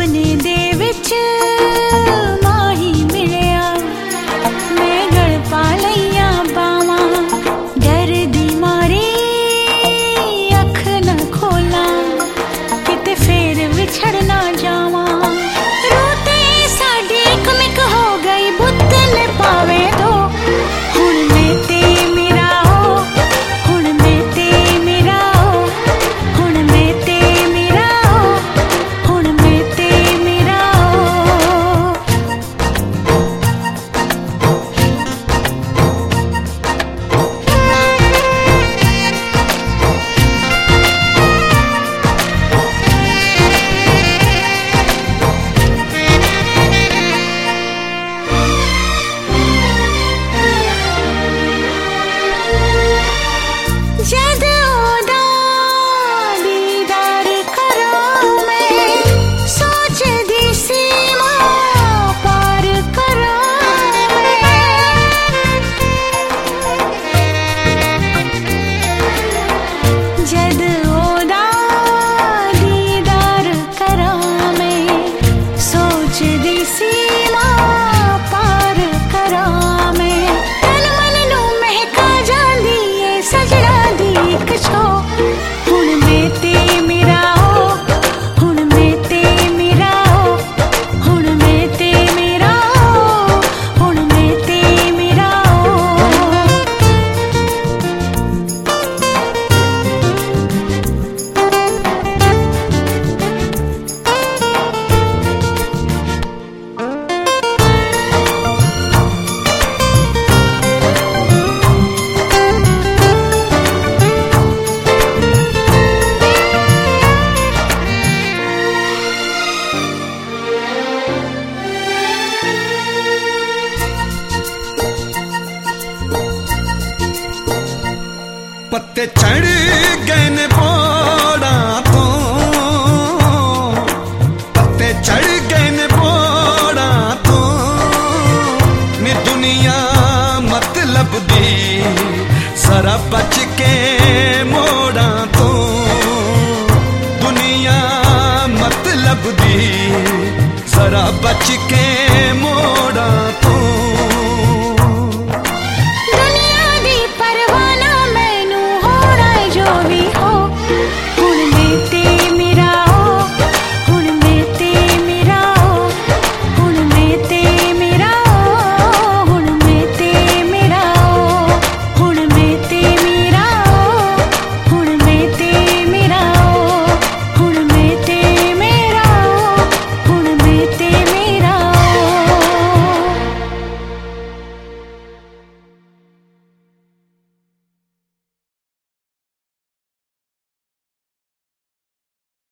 सुपने दे विच माही मिलिया, मैं गल पा लईया बावां, डर दी मारी अख न खोला, किते फेर विछड़ ना जावां। रोते साडी इक मिक हो गई, बुत ने पावे दो, हुण मैं ते मेरा हो, हुण मैं ते मेरा हो, हुण मैं ते मेरा हो, हुण मैं ते मेरा हो। जद ओदा दीदार करां मैं, सोचदी सीमा पार करां मैं। जद ओदा दीदार करां मैं, सोचदी सीमा पार करां मैं। तन मन नू महका जांदी ए सजना एक छो, हुण मैं ते मेरा हो, हुण मैं ते मेरा हो, हुण मैं ते मेरा हो, हुण मैं ते मेरा हो। पत्ते चढ़ गए ने पौड़ा तो, पत्ते चढ़ गए ने पौड़ा तो, नी दुनिया मतलब दी जरा बच के मोड़ा तो, दुनिया मतलब दी जरा बच के मोड़ा।